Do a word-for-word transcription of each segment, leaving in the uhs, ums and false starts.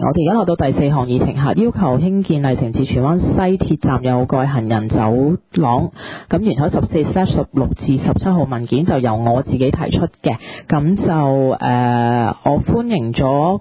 我哋而家落到第四項議程下，要求興建麗城至荃灣西鐵站有蓋行人走廊。咁原來十四、十六至十七號文件就由我自己提出嘅，咁就誒、呃、我歡迎咗。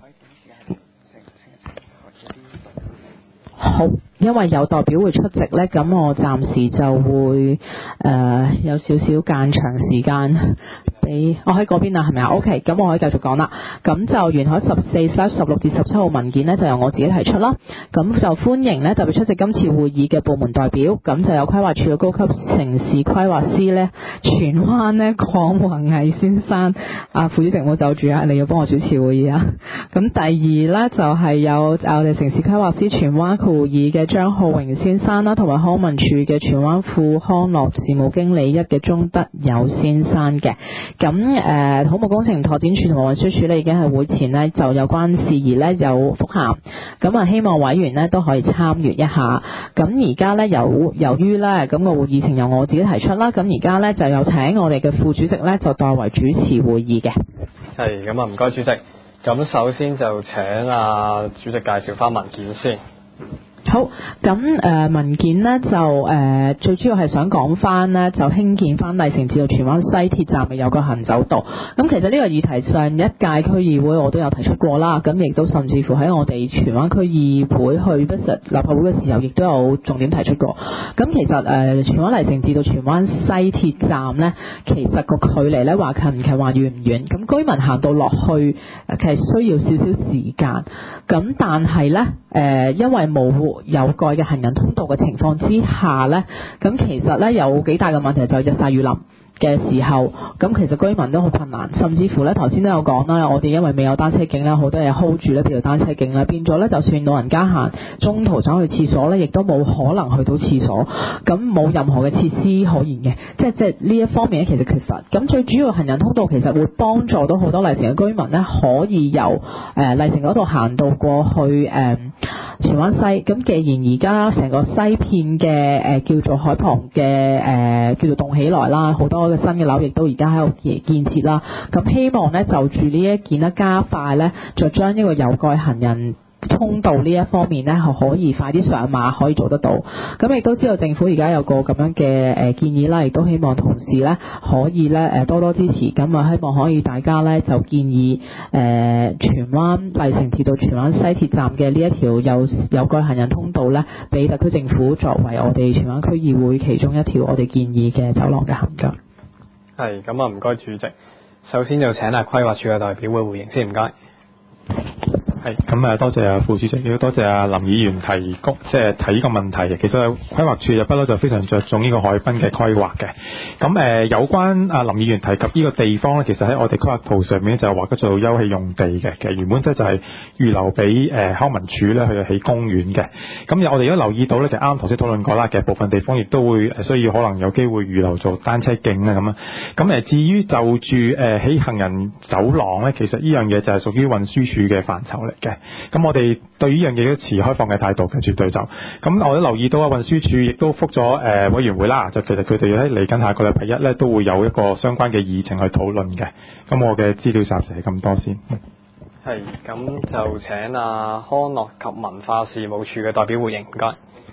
好，因為有代表會出席呢，咁我暫時就會誒、呃、有少少間長時間俾我喺嗰邊啊，係咪啊 ？OK，咁我可以繼續講啦。咁就沿海十四、十六至十七號文件呢，就由我自己提出啦。咁就歡迎呢特別出席今次會議嘅部門代表，咁就有規劃處嘅高級城市規劃師呢，荃灣呢鄺宏毅先生。啊，副主席唔好走住啊，你要幫我主持會議啊。咁第二呢，就係、是、有我哋城市規劃師荃灣區議嘅張浩榮先生啦，同埋康文署嘅荃灣副康樂事務經理一嘅鍾德友先生嘅。咁誒土木工程拓展署同埋運輸署呢已經係會前呢就有關事宜呢有覆函，咁啊希望委員呢都可以參與一下。咁而家呢，由由於呢咁個會議程由我自己提出啦，咁而家呢就有請我哋嘅副主席呢就代為主持會議嘅。 係，咁啊唔該主席。咁首先就請啊主席介紹翻文件先。 好，咁誒、呃、文件呢就誒、呃、最主要係想講翻呢，就興建翻麗城至到荃灣西鐵站咪有個行走道。咁其實呢個議題上一屆區議會我都有提出過啦，咁亦都甚至乎喺我哋荃灣區議會去 visit 立法會嘅時候，亦都有重點提出過。咁其實誒、呃、荃灣麗城至到荃灣西鐵站呢，其實個距離呢話近唔近話遠唔遠？咁居民行到落去其實需要少少時間。咁但係呢，誒、呃、因為冇有蓋嘅行人通道嘅情況之下呢，咁其實呢有幾大嘅問題就係日曬雨淋嘅時候，咁其實居民都好困難，甚至乎呢頭先都有講啦，我哋因為未有單車徑啦，好多嘢 hold 住呢，譬如單車徑啦，變咗呢就算老人家行中途走去廁所呢，亦都冇可能去到廁所，咁冇任何嘅設施可言嘅，即係即係呢一方面其實缺乏。咁最主要行人通道其實會幫助到好多麗城嘅居民呢，可以由誒麗城嗰度行到過去誒、呃、荃灣西。咁既然而家成個西片嘅誒、呃、叫做海旁嘅誒、呃、叫做動起來啦，好多新嘅樓亦都而家喺度建設啦，咁希望呢就住呢一件呢加快呢，就將呢個有蓋行人通道呢一方面呢，係可以快啲上馬，可以做得到。咁亦都知道政府而家有個咁樣嘅誒建議啦，亦都希望同事呢可以呢誒多多支持。咁啊希望可以大家呢就建議誒荃灣麗城至到荃灣西鐵站嘅呢一條有有蓋行人通道呢，俾特區政府作為我哋荃灣區議會其中一條我哋建議嘅走廊嘅行腳。 係，咁啊唔該主席。首先就請啊規劃署嘅代表會回應先，唔該。 係，咁啊多謝啊副主席，亦都多謝啊林議員提供即係提呢個問題嘅。其實規劃署就不嬲就非常着重呢個海濱嘅規劃嘅。咁誒、呃、有關啊林議員提及呢個地方咧，其實喺我哋規劃圖上面就劃咗做休憩用地嘅。其實原本即係就係預留俾誒康文署咧去起公園嘅。咁我哋如果留意到咧，就啱啱頭先討論過啦，其實部分地方亦都會需要可能有機會預留做單車徑啊咁啊。咁誒至於就住誒起行人走廊咧，其實呢樣嘢就係屬於運輸署嘅範疇嚟嘅。咁我哋對呢樣嘢都持開放嘅態度嘅，絕對就咁。我都留意到啊，運輸署亦都覆咗誒委員會啦，就其實佢哋喺嚟緊下個禮拜一咧都會有一個相關嘅議程去討論嘅。咁我嘅資料暫時係咁多先。 係，咁就請啊康樂及文化事務處嘅代表回應，唔該。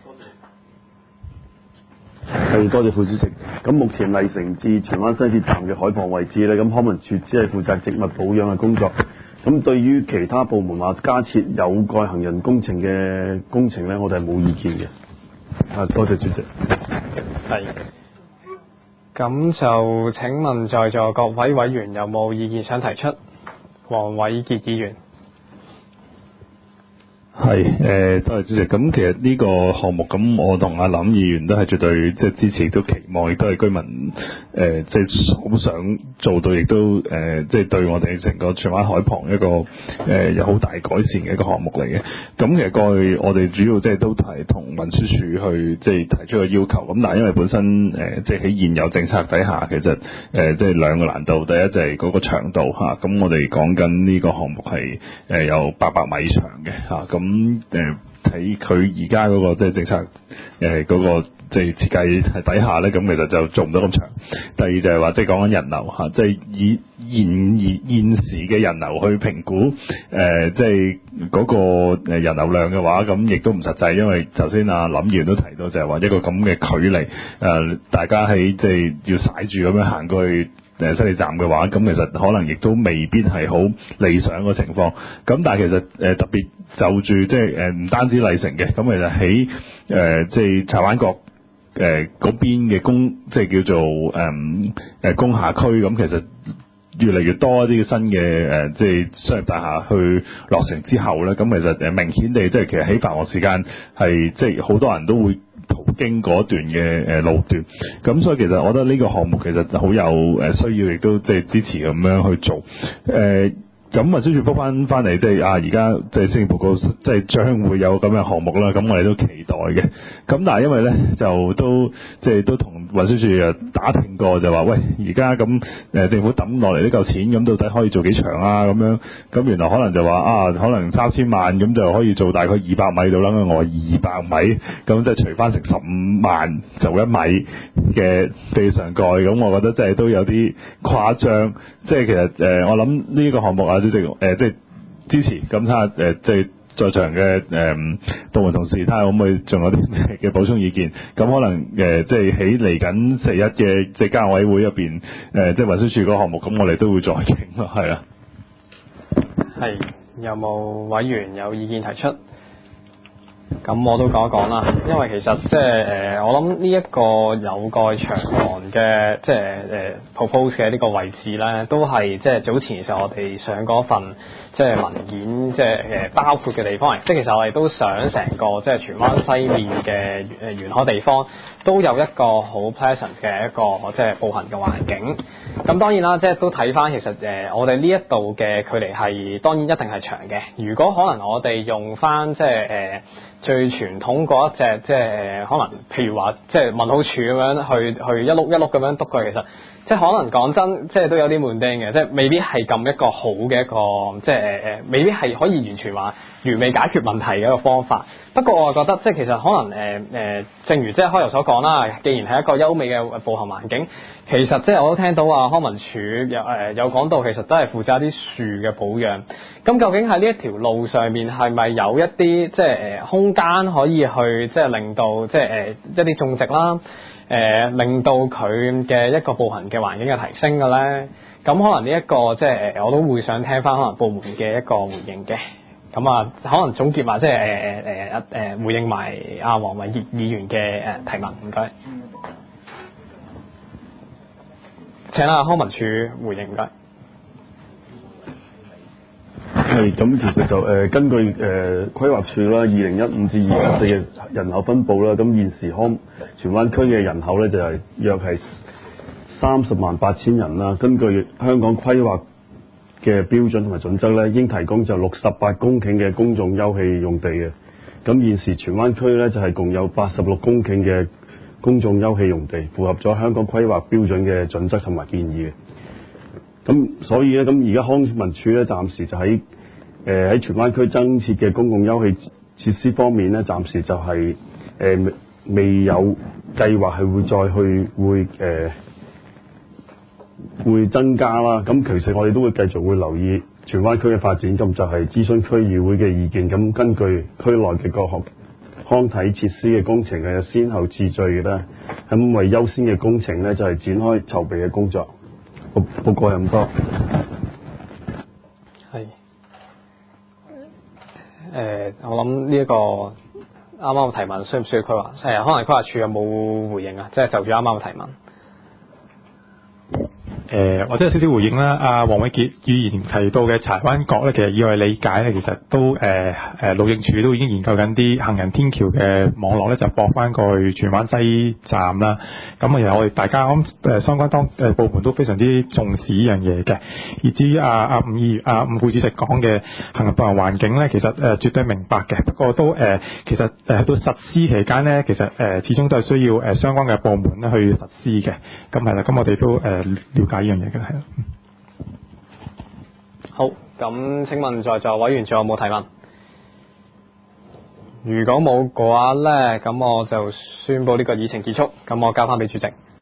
係，多謝副主席。咁目前麗城至荃灣西鐵站嘅海旁位置咧，咁康文署只係負責植物保養嘅工作。咁對於其他部門話加設有蓋行人工程嘅工程咧，我哋係冇意見嘅。啊，多謝主席。 係。咁就請問在座各位委員有冇意見想提出？黃偉傑議員。 係誒、呃，多謝主席。咁其實呢個項目，咁我同阿林議員都係絕對即係支持，都期望亦都係居民誒，即係好想做到，亦都誒、呃，即係對我哋成個荃灣海旁一個誒、呃、有好大改善嘅一個項目嚟嘅。咁其實過去我哋主要即係都係同運輸署去即係提出個要求。咁但係因為本身誒、呃，即係喺現有政策底下，其實誒、呃、即係兩個難度。第一就係嗰個長度嚇，咁、啊、我哋講緊呢個項目係誒、呃、有八百米長嘅嚇，咁、啊。咁誒睇佢而家嗰個即係政策誒嗰、呃嗰個即係設計底下咧，咁其實就做唔到咁長。第二就係話即係講緊人流嚇，即係以現現現時嘅人流去評估誒、呃，即係嗰個誒人流量嘅話，咁亦都唔實際，因為頭先阿林議員都提到就係話一個咁嘅距離，誒、呃、大家喺即係要踩住咁樣行過去誒西鐵站嘅話，咁其實可能亦都未必係好理想嘅情況。咁但係其實誒、呃、特別就住即係誒唔單止麗城嘅，咁其實喺誒、呃、即係柴灣角誒嗰邊嘅工，即係叫做誒誒、呃、工廈區，咁其實越嚟越多一啲新嘅誒、呃，即係商業大廈去落成之後咧，咁其實誒明顯地，即係其實喺繁忙時間係即係好多人都會途經嗰段嘅誒路段，咁所以其實我覺得呢個項目其實好有誒需要，亦都即係支持咁樣去做誒。呃咁啊，跟住覆翻翻嚟，即係啊，而家即係施政報告，即係將會有咁嘅項目啦。咁我哋都期待嘅。咁但係因為咧，就都即係都同運輸署啊打聽過，就話喂，而家咁誒政府抌落嚟呢嚿錢，咁到底可以做幾長啊？咁樣咁原來可能就話啊，可能三千萬咁就可以做大概二百米到啦。我話二百米，咁即係除翻成十五萬就一米嘅地上蓋，咁我覺得即係都有啲誇張。即係其實誒、呃，我諗呢個項目啊，主席誒、呃，即係支持咁睇下誒，即係在場嘅誒、呃、部門同事睇下可唔可以仲有啲咩嘅補充意見。咁可能誒、呃，即係喺嚟緊四一嘅即係交委會入邊誒，即係運輸署嗰個項目，咁我哋都會再傾咯，係啊。 係，有冇委員有意見提出？咁我都講一講啦，因為其實即係誒，我諗呢一個有蓋長廊嘅即係誒 propose 嘅呢個位置咧，都係即係早前嘅時候我哋上嗰份即係文件，即係誒包括嘅地方嚟。即係其實我哋都想成個即係荃灣西面嘅誒沿海地方都有一個好 pleasant 嘅一個即係步行嘅環境。咁當然啦，即係都睇翻其實誒我哋呢一度嘅距離係當然一定係長嘅。如果可能我哋用翻即係誒最傳統嗰一隻，即係誒可能譬如話即係問號處咁樣去去一碌一碌咁樣篤佢，其實即係可能講真，即係都有啲悶釘嘅，即係未必係咁一個好嘅一個，即係誒誒，未必係可以完全話完美解決問題嘅一個方法。不過我覺得即係其實可能誒誒、呃呃，正如即係開頭所講啦，既然係一個優美嘅步行環境，其實即係我都聽到啊康文署有誒有講到，其實都係負責一啲樹嘅保養。咁究竟喺呢一條路上面係咪有一啲即係誒空間可以去即係令到即係誒一啲種植啦，誒、呃、令到佢嘅一個步行嘅環境嘅提升嘅咧？咁可能呢、這、一個即係誒我都會想聽翻可能部門嘅一個回應嘅。咁啊，可能總結埋即係誒誒誒誒回應埋阿黃偉傑議員嘅誒提問，唔該。請阿康文署回應，唔該。 係咁，其實就誒、呃、根據誒、呃、規劃署啦，二零一五至二十四嘅人口分佈啦，咁現時康荃灣區嘅人口咧就係、是、約係三十萬八千人啦。根據香港規劃嘅標準同埋準則咧，應提供就六十八公頃嘅公眾休憩用地嘅。咁現時荃灣區咧就係、是、共有八十六公頃嘅公眾休憩用地，符合咗香港規劃標準嘅準則同埋建議嘅。咁所以咧，咁而家康文署咧暫時就喺誒喺荃灣區增設嘅公共休憩設施方面咧，暫時就係、是、誒、呃、未有計劃係會再去會誒。呃會增加啦，咁其實我哋都會繼續會留意荃灣區嘅發展，咁就係諮詢區議會嘅意見，咁根據區內嘅各項康體設施嘅工程嘅先後次序咧，咁為優先嘅工程咧就係展開籌備嘅工作。報報告係咁多。 係。誒、呃，我諗呢一個啱啱嘅提問需唔需要規劃？誒，可能規劃署有冇回應啊？即係就住啱啱嘅提問。 誒、呃，或者有少少回應啦。阿黃偉傑議員提到嘅柴灣角咧，其實以我理解咧，其實都誒誒、呃、路政署都已經研究緊啲行人天橋嘅網絡咧，就駁翻過去荃灣西站啦。咁啊，其實我哋大家咁誒相關當誒、呃、部門都非常之重視呢樣嘢嘅。而至於阿阿伍議員、阿伍副主席講嘅行人步行環境咧，其實誒、呃、絕對明白嘅。不過都誒、呃、其實誒、呃、到實施期間咧，其實誒、呃、始終都係需要誒、呃、相關嘅部門咧去實施嘅。咁係啦，咁我哋都誒、呃、了解呢樣嘢嘅係啦。 好，咁請問在座委員仲有冇提問？如果冇嘅話咧，咁我就宣佈呢個議程結束。咁我交翻俾主席。